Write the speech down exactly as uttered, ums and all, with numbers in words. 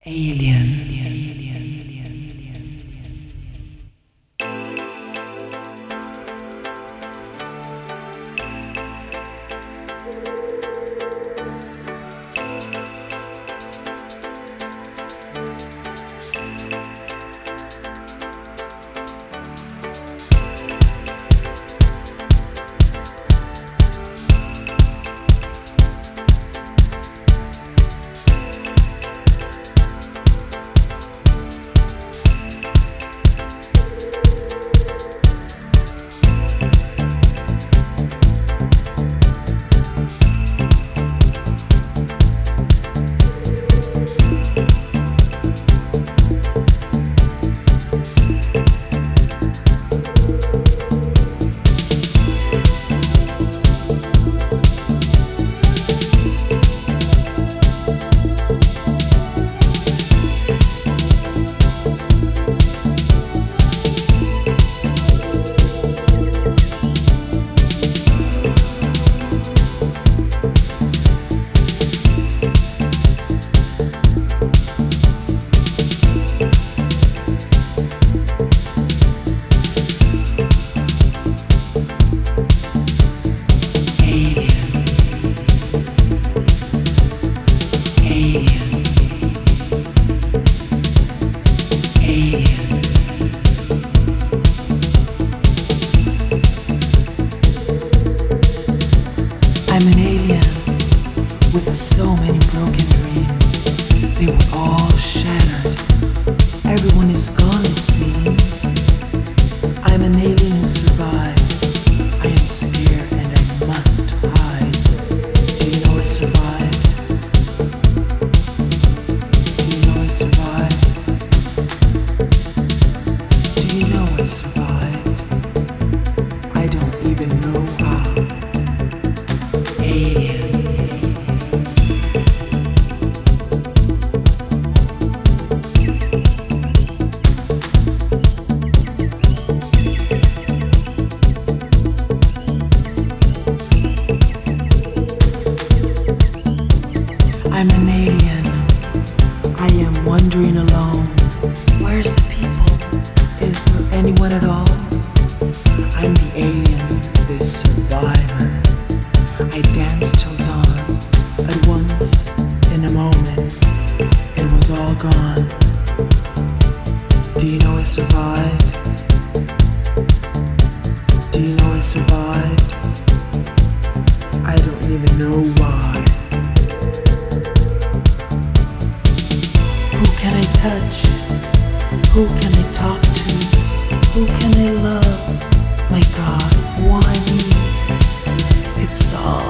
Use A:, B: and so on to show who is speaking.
A: Alien. I'm an alien with so many broken dreams. They were all shattered. Everyone is gone, it seems. I'm an alien who survived. I am scared and I must hide. Do you know I survived? Do you know I survived? Do you know I survived? I don't even know how. I'm an alien. I am wandering alone. Where's the people? Is there anyone at all? I'm the alien, the survivor. I danced till dawn. At once, in a moment, it was all gone. Do you know I survived? Do you know I survived? I don't even know why. Who can I touch? Who can I talk to? Who can I love? My God, why me? It's all